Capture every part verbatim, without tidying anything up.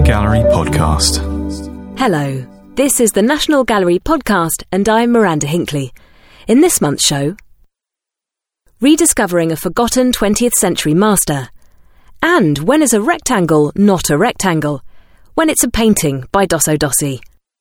National Gallery Podcast. Hello, this is the National Gallery Podcast and I'm Miranda Hinckley. In this month's show, rediscovering a forgotten twentieth century master. And when is a rectangle not a rectangle? When it's a painting by Dosso Dossi.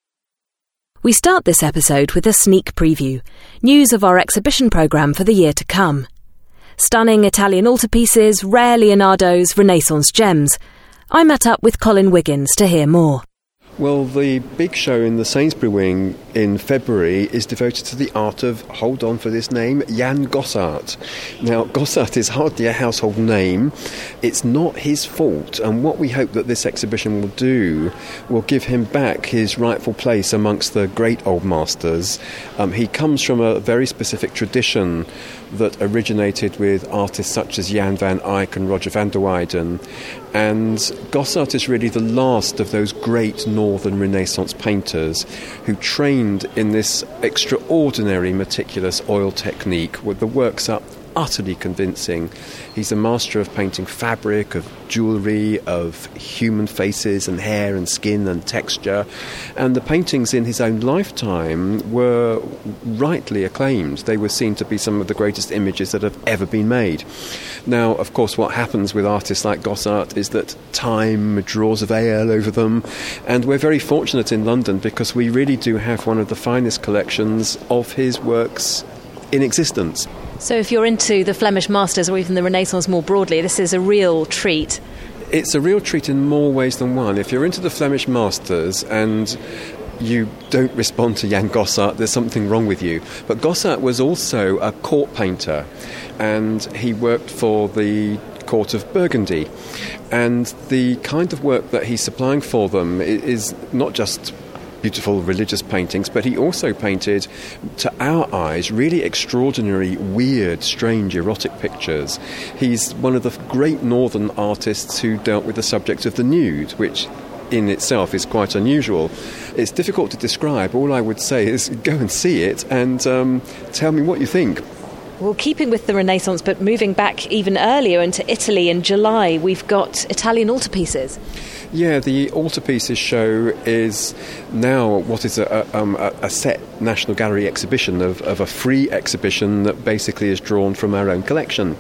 We start this episode with a sneak preview, news of our exhibition programme for the year to come. Stunning Italian altarpieces, rare Leonardo's, Renaissance gems. I met up with Colin Wiggins to hear more. Well, the big show in the Sainsbury Wing in February is devoted to the art of, hold on for this name, Jan Gossart. Now, Gossart is hardly a household name. It's not his fault, and what we hope that this exhibition will do will give him back his rightful place amongst the great old masters. Um, he comes from a very specific tradition that originated with artists such as Jan van Eyck and Roger van der Weyden. And Gossart is really the last of those great northern Renaissance painters who trained in this extraordinary meticulous oil technique, where the works are utterly convincing. He's a master of painting fabric, of jewellery, of human faces and hair and skin and texture. And the paintings in his own lifetime were rightly acclaimed. They were seen to be some of the greatest images that have ever been made. Now, of course, what happens with artists like Gossart is that time draws a veil over them. And we're very fortunate in London because we really do have one of the finest collections of his works in existence. So if you're into the Flemish masters or even the Renaissance more broadly, this is a real treat. It's a real treat in more ways than one. If you're into the Flemish masters and you don't respond to Jan Gossart, there's something wrong with you. But Gossart was also a court painter, and he worked for the court of Burgundy. And the kind of work that he's supplying for them is not just beautiful religious paintings, but he also painted, to our eyes, really extraordinary, weird, strange, erotic pictures. He's one of the great northern artists who dealt with the subject of the nude, which in itself is quite unusual. It's difficult to describe. All I would say is go and see it and um, tell me what you think. Well, keeping with the Renaissance, but moving back even earlier into Italy in July, we've got Italian altarpieces. Yeah, the Altarpieces show is now what is a, um, a set National Gallery exhibition of, of a free exhibition that basically is drawn from our own collection.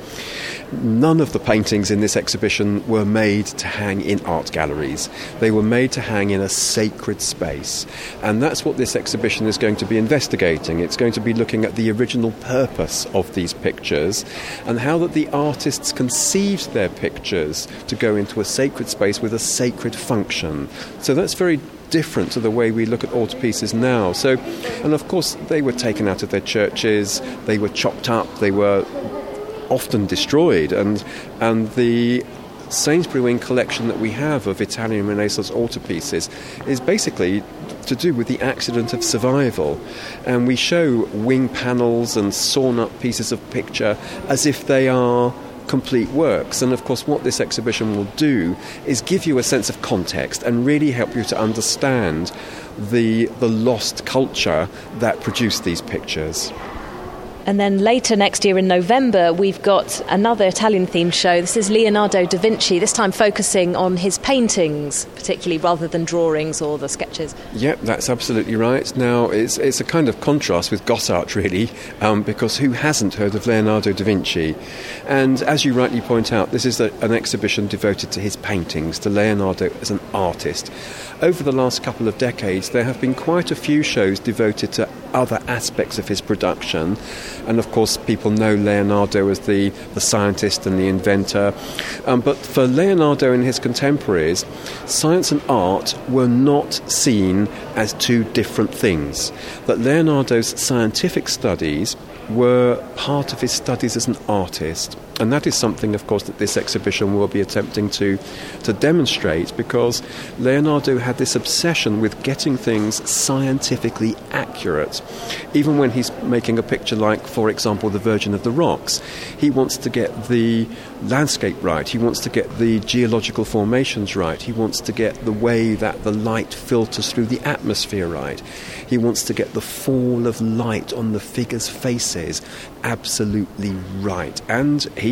None of the paintings in this exhibition were made to hang in art galleries. They were made to hang in a sacred space. And that's what this exhibition is going to be investigating. It's going to be looking at the original purpose of these pictures and how that the artists conceived their pictures to go into a sacred space with a sacred function. So that's very different to the way we look at altarpieces now. So, and of course, they were taken out of their churches, they were chopped up, they were often destroyed, and and the Sainsbury Wing collection that we have of Italian Renaissance altarpieces is basically to do with the accident of survival. And we show wing panels and sawn up pieces of picture as if they are complete works. And of course what this exhibition will do is give you a sense of context and really help you to understand the the lost culture that produced these pictures. And then later next year in November, we've got another Italian-themed show. This is Leonardo da Vinci, this time focusing on his paintings, particularly, rather than drawings or the sketches. Yep, that's absolutely right. Now, it's it's a kind of contrast with Gossart, really, um, because who hasn't heard of Leonardo da Vinci? And as you rightly point out, this is a, an exhibition devoted to his paintings, to Leonardo as an artist. Over the last couple of decades, there have been quite a few shows devoted to other aspects of his production. And of course people know Leonardo as the, the scientist and the inventor. Um, but for Leonardo and his contemporaries, science and art were not seen as two different things. That Leonardo's scientific studies were part of his studies as an artist. And that is something, of course, that this exhibition will be attempting to, to demonstrate, because Leonardo had this obsession with getting things scientifically accurate. Even when he's making a picture like, for example, the Virgin of the Rocks, he wants to get the landscape right, he wants to get the geological formations right, he wants to get the way that the light filters through the atmosphere right, he wants to get the fall of light on the figures' faces absolutely right. And he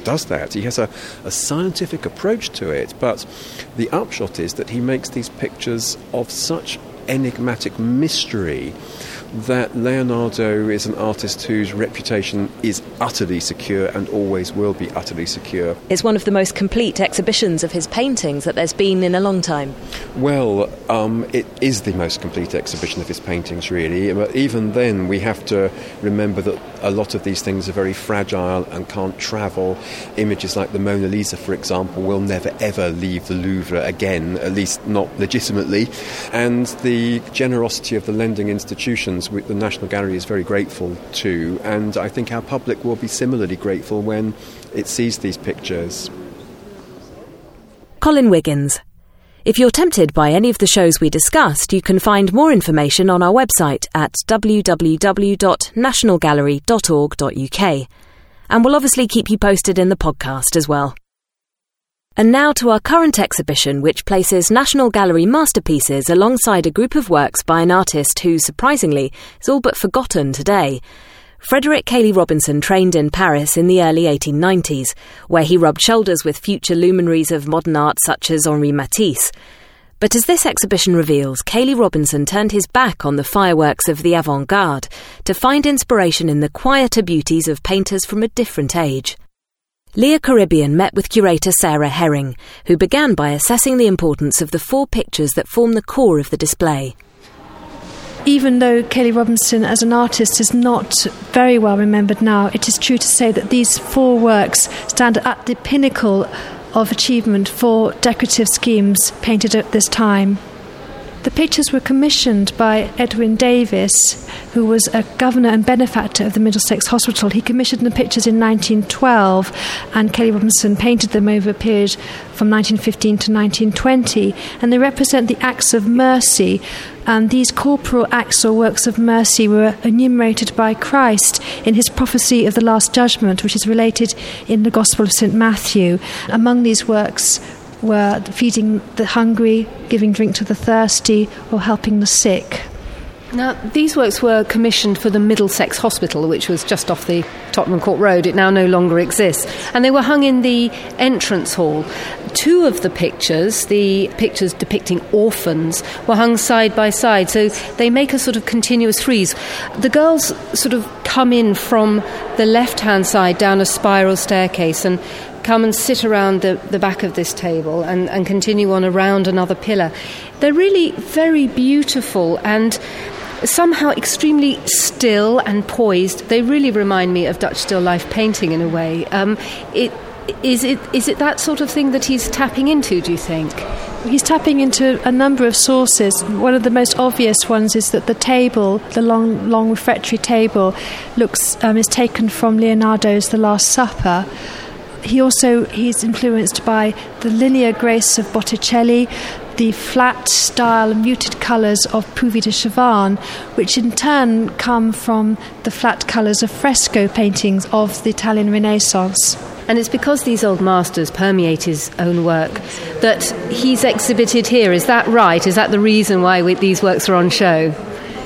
does that. He has a, a scientific approach to it, but the upshot is that he makes these pictures of such enigmatic mystery that Leonardo is an artist whose reputation is utterly secure and always will be utterly secure. It's one of the most complete exhibitions of his paintings that there's been in a long time. Well, um, it is the most complete exhibition of his paintings, really. But even then, we have to remember that a lot of these things are very fragile and can't travel. Images like the Mona Lisa, for example, will never ever leave the Louvre again, at least not legitimately. And the generosity of the lending institutions, the National Gallery is very grateful to, and I think our public will be similarly grateful when it sees these pictures. Colin Wiggins. If you're tempted by any of the shows we discussed, you can find more information on our website at w w w dot national gallery dot org dot u k, and we'll obviously keep you posted in the podcast as well. And now to our current exhibition, which places National Gallery masterpieces alongside a group of works by an artist who, surprisingly, is all but forgotten today. Frederick Cayley-Robinson trained in Paris in the early eighteen nineties, where he rubbed shoulders with future luminaries of modern art such as Henri Matisse. But as this exhibition reveals, Cayley-Robinson turned his back on the fireworks of the avant-garde to find inspiration in the quieter beauties of painters from a different age. Leah Caribbean met with curator Sarah Herring, who began by assessing the importance of the four pictures that form the core of the display. Even though Cayley-Robinson as an artist is not very well remembered now, it is true to say that these four works stand at the pinnacle of achievement for decorative schemes painted at this time. The pictures were commissioned by Edwin Davis, who was a governor and benefactor of the Middlesex Hospital. He commissioned the pictures in nineteen twelve, and Cayley-Robinson painted them over a period from nineteen fifteen to nineteen twenty, and they represent the acts of mercy. And these corporal acts or works of mercy were enumerated by Christ in his prophecy of the Last Judgment, which is related in the Gospel of Saint Matthew. Among these works were feeding the hungry, giving drink to the thirsty, or helping the sick. Now, these works were commissioned for the Middlesex Hospital, which was just off the Tottenham Court Road. It now no longer exists. And they were hung in the entrance hall. Two of the pictures, the pictures depicting orphans, were hung side by side, so they make a sort of continuous frieze. The girls sort of come in from the left-hand side down a spiral staircase and come and sit around the, the back of this table and, and continue on around another pillar. They're really very beautiful and somehow extremely still and poised. They really remind me of Dutch still life painting in a way. Um, it, is it is it that sort of thing that he's tapping into, do you think? He's tapping into a number of sources. One of the most obvious ones is that the table, the long, long refectory table, looks um, is taken from Leonardo's The Last Supper. He also he's influenced by the linear grace of Botticelli, the flat style and muted colours of Puvis de Chavannes, which in turn come from the flat colours of fresco paintings of the Italian Renaissance. And it's because these old masters permeate his own work that he's exhibited here. Is that right? Is that the reason why we, these works are on show?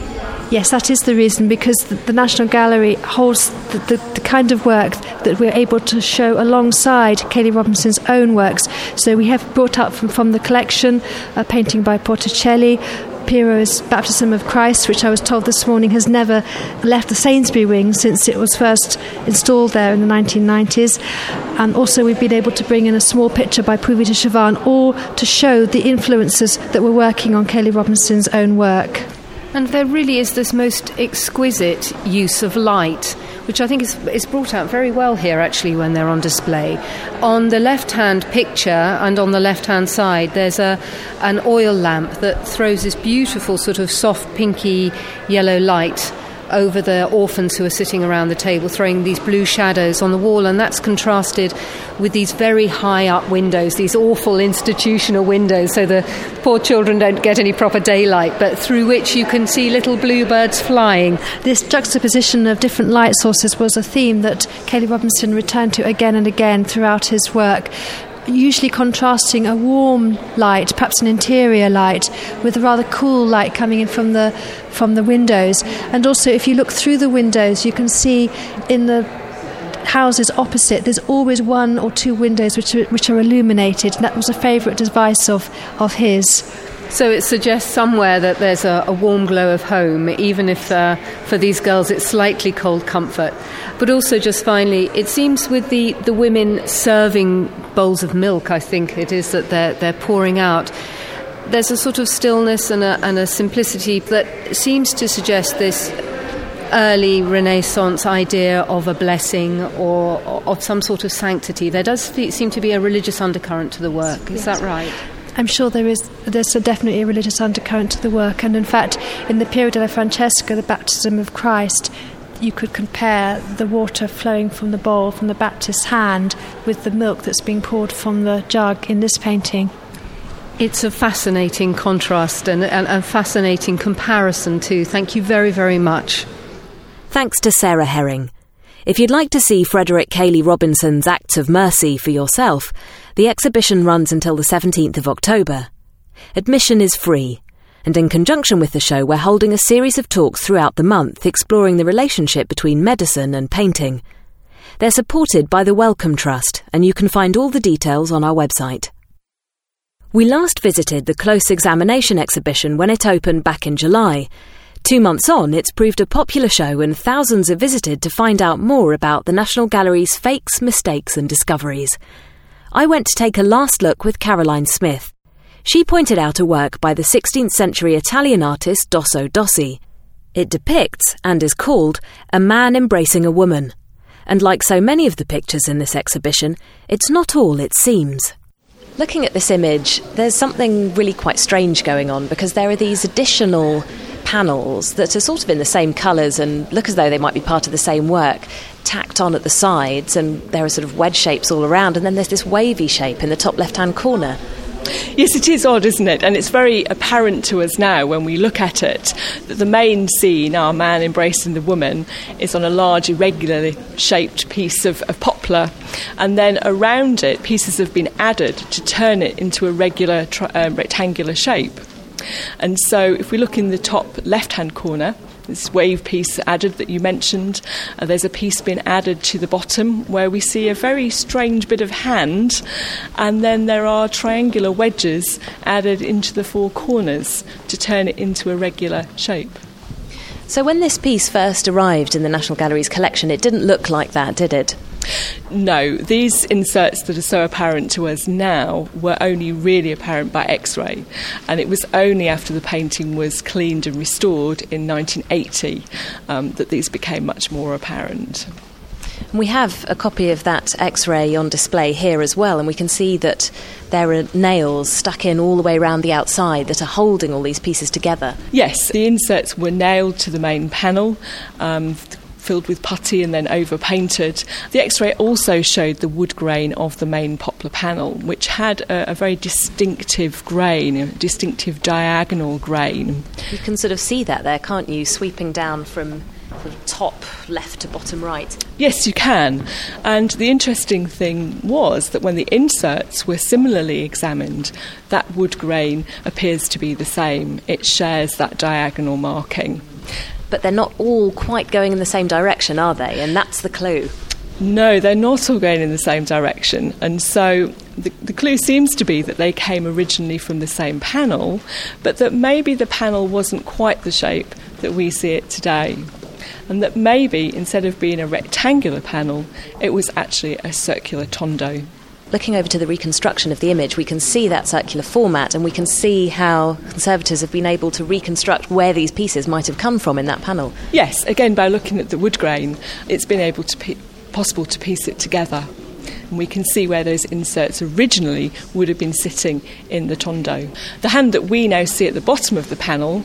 Yes, that is the reason, because the, the National Gallery holds the, the, the kind of work that we're able to show alongside Cayley-Robinson's own works. So we have brought up from, from the collection a painting by Botticelli, Pierrot's Baptism of Christ, which I was told this morning has never left the Sainsbury wing since it was first installed there in the nineteen nineties. And also we've been able to bring in a small picture by Puvis de Chavannes, all to show the influences that were working on Cayley-Robinson's own work. And there really is this most exquisite use of light, which I think is, is brought out very well here, actually, when they're on display. On the left-hand picture and on the left-hand side, there's a an oil lamp that throws this beautiful sort of soft, pinky, yellow light over the orphans who are sitting around the table, throwing these blue shadows on the wall, and that's contrasted with these very high-up windows, these awful institutional windows, so the poor children don't get any proper daylight, but through which you can see little bluebirds flying. This juxtaposition of different light sources was a theme that Cayley-Robinson returned to again and again throughout his work, usually contrasting a warm light, perhaps an interior light, with a rather cool light coming in from the from the windows. And also, if you look through the windows, you can see in the houses opposite, there's always one or two windows which are, which are illuminated. And that was a favourite device of, of his. So it suggests somewhere that there's a, a warm glow of home, even if uh, for these girls it's slightly cold comfort. But also, just finally, it seems with the, the women serving bowls of milk, I think it is, that they're, they're pouring out, there's a sort of stillness and a, and a simplicity that seems to suggest this early Renaissance idea of a blessing or, or of some sort of sanctity. There does seem to be a religious undercurrent to the work. Is yes. that right? I'm sure there is. There's a definitely a religious undercurrent to the work, and in fact, in the Piero della Francesca, the baptism of Christ, you could compare the water flowing from the bowl from the Baptist's hand with the milk that's being poured from the jug in this painting. It's a fascinating contrast and a fascinating comparison too. Thank you very, very much. Thanks to Sarah Herring. If you'd like to see Frederick Cayley Robinson's Acts of Mercy for yourself, the exhibition runs until the seventeenth of October. Admission is free, and in conjunction with the show we're holding a series of talks throughout the month exploring the relationship between medicine and painting. They're supported by the Wellcome Trust, and you can find all the details on our website. We last visited the Close Examination exhibition when it opened back in July. Two months on, it's proved a popular show and thousands have visited to find out more about the National Gallery's fakes, mistakes and discoveries. I went to take a last look with Caroline Smith. She pointed out a work by the sixteenth century Italian artist Dosso Dossi. It depicts, and is called, a man embracing a woman. And like so many of the pictures in this exhibition, it's not all it seems. Looking at this image, there's something really quite strange going on because there are these additional panels that are sort of in the same colours and look as though they might be part of the same work, tacked on at the sides, and there are sort of wedge shapes all around, and then there's this wavy shape in the top left-hand corner. Yes, it is odd, isn't it? And it's very apparent to us now when we look at it that the main scene, our man embracing the woman, is on a large irregularly shaped piece of, of poplar, and then around it pieces have been added to turn it into a regular tri- uh, rectangular shape. And so if we look in the top left-hand corner, this wave piece added that you mentioned, uh, there's a piece being added to the bottom where we see a very strange bit of hand, and then there are triangular wedges added into the four corners to turn it into a regular shape. So when this piece first arrived in the National Gallery's collection, it didn't look like that, did it? No, these inserts that are so apparent to us now were only really apparent by X-ray, and it was only after the painting was cleaned and restored in nineteen eighty um, that these became much more apparent. We have a copy of that X-ray on display here as well, and we can see that there are nails stuck in all the way around the outside that are holding all these pieces together. Yes, the inserts were nailed to the main panel, um, filled with putty and then over-painted. The X-ray also showed the wood grain of the main poplar panel, which had a, a very distinctive grain, a distinctive diagonal grain. You can sort of see that there, can't you, sweeping down from sort of top left to bottom right? Yes, you can. And the interesting thing was that when the inserts were similarly examined, that wood grain appears to be the same. It shares that diagonal marking. But they're not all quite going in the same direction, are they? And that's the clue. No, they're not all going in the same direction. And so the, the clue seems to be that they came originally from the same panel, but that maybe the panel wasn't quite the shape that we see it today. And that maybe, instead of being a rectangular panel, it was actually a circular tondo. Looking over to the reconstruction of the image, we can see that circular format, and we can see how conservators have been able to reconstruct where these pieces might have come from in that panel. Yes, again, by looking at the wood grain, it's been able to pe- possible to piece it together. And we can see where those inserts originally would have been sitting in the tondo. The hand that we now see at the bottom of the panel,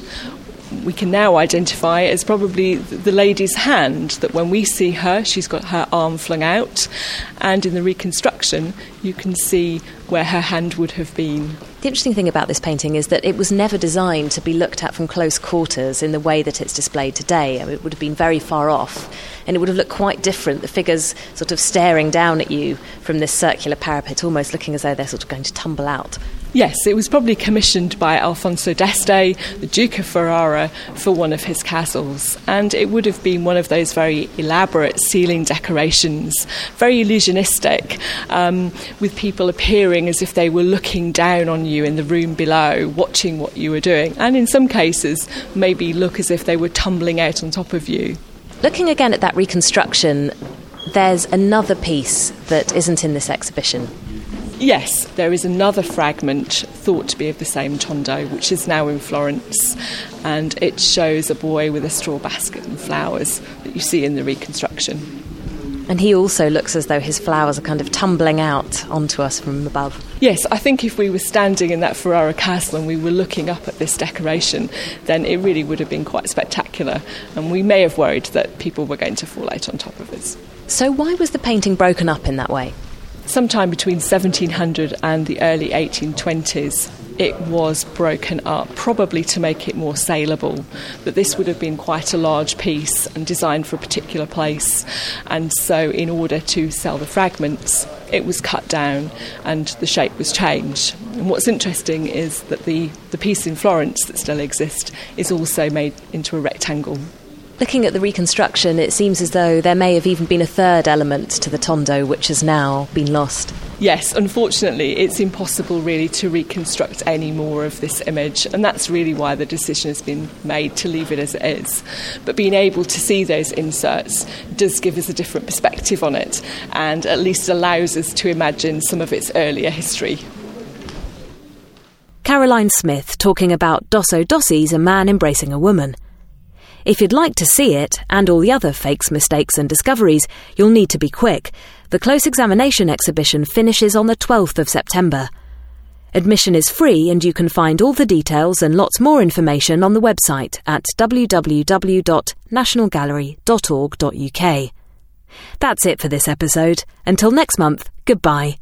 we can now identify as probably the lady's hand, that when we see her, she's got her arm flung out, and in the reconstruction you can see where her hand would have been. The interesting thing about this painting is that it was never designed to be looked at from close quarters in the way that it's displayed today. I mean, it would have been very far off, and it would have looked quite different, the figures sort of staring down at you from this circular parapet, almost looking as though they're sort of going to tumble out. Yes, it was probably commissioned by Alfonso d'Este, the Duke of Ferrara, for one of his castles. And it would have been one of those very elaborate ceiling decorations, very illusionistic, um, with people appearing as if they were looking down on you in the room below, watching what you were doing. And in some cases, maybe look as if they were tumbling out on top of you. Looking again at that reconstruction, there's another piece that isn't in this exhibition. Yes, there is another fragment thought to be of the same Tondo, which is now in Florence, and it shows a boy with a straw basket and flowers that you see in the reconstruction. And he also looks as though his flowers are kind of tumbling out onto us from above. Yes, I think if we were standing in that Ferrara castle and we were looking up at this decoration, then it really would have been quite spectacular, and we may have worried that people were going to fall out on top of us. So why was the painting broken up in that way? Sometime between seventeen hundred and the early eighteen twenties, it was broken up, probably to make it more saleable. But this would have been quite a large piece and designed for a particular place. And so in order to sell the fragments, it was cut down and the shape was changed. And what's interesting is that the, the piece in Florence that still exists is also made into a rectangle. Looking at the reconstruction, it seems as though there may have even been a third element to the Tondo which has now been lost. Yes, unfortunately, it's impossible really to reconstruct any more of this image, and that's really why the decision has been made to leave it as it is. But being able to see those inserts does give us a different perspective on it, and at least allows us to imagine some of its earlier history. Caroline Smith talking about Dosso Dossi's A Man Embracing a Woman. If you'd like to see it, and all the other fakes, mistakes and discoveries, you'll need to be quick. The Close Examination exhibition finishes on the twelfth of September. Admission is free, and you can find all the details and lots more information on the website at w w w dot national gallery dot org dot u k. That's it for this episode. Until next month, goodbye.